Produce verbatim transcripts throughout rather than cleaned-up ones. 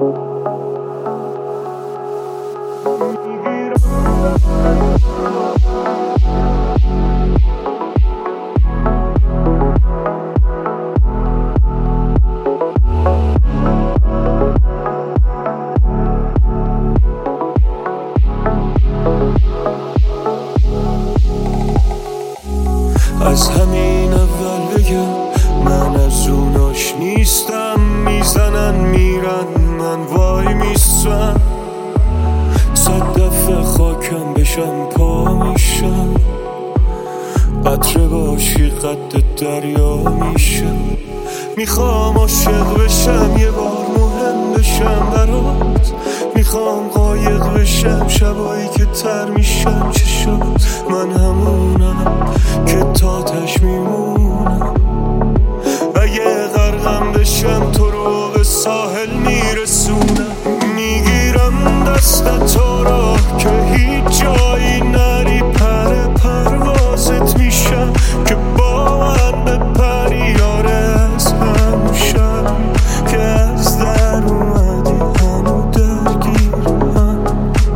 از همین اول بگم من از اوناش نیستم، میزنن میرن من وای میستم، صد دفعه خاکم بشم پا میشم، قطره باشی قد دریا میشم، میخوام عاشق بشم یه بار مهم بشم برات، میخوام قایق بشم شبایی که تر میشم چه شد من همونم که تاتش میمونم، اگه غرقم بشم تو رو به ساحل میرسونم، میگیرم دست تو را که هیچ جایی نری، پر پروازت میشم که با من بپری، یاره از همون شب که از در اومدی هنو درگیرم،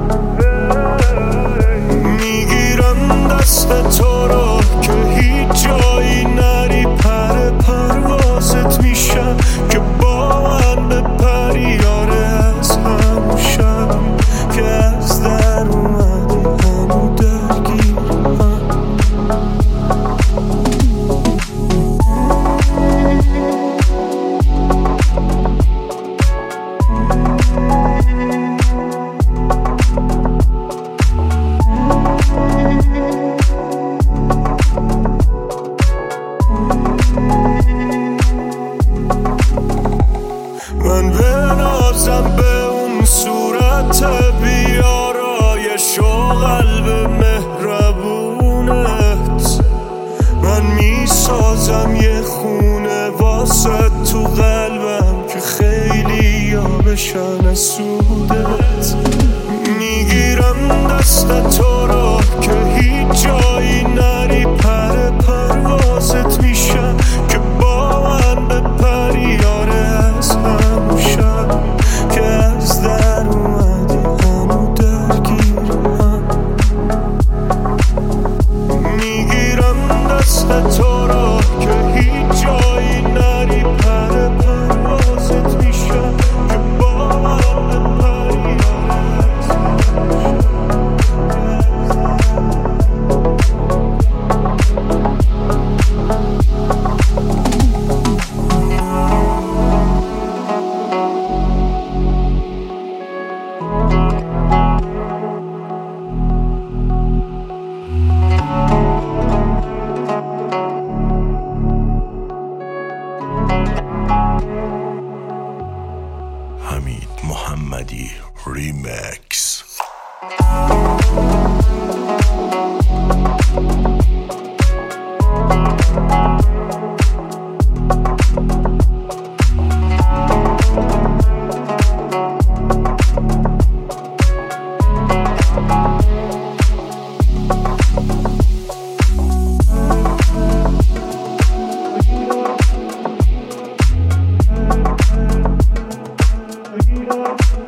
میگیرم دست تو را که هیچ جایی نری، پر پروازت میشم که با من بپری، یاره از همون شب که از در اومدی هنو درگیرم. من بنازم به اون صورت بیارایش و قلب مهربونت، من میسازم یه خونه واسه تو قلبم که خیلی یا بشن از سودت، میگیرم دست تو را که هیچ جایی نری، پر پروازت میشم که با من بپری، یاره از همون شب که از در اومدی هنو درگیرم، میگیرم دست تو را که هیچ جایی نری، پر پروازت میشم که با من بپری، یاره از همون حمید محمدی ریمکس. درگیرم.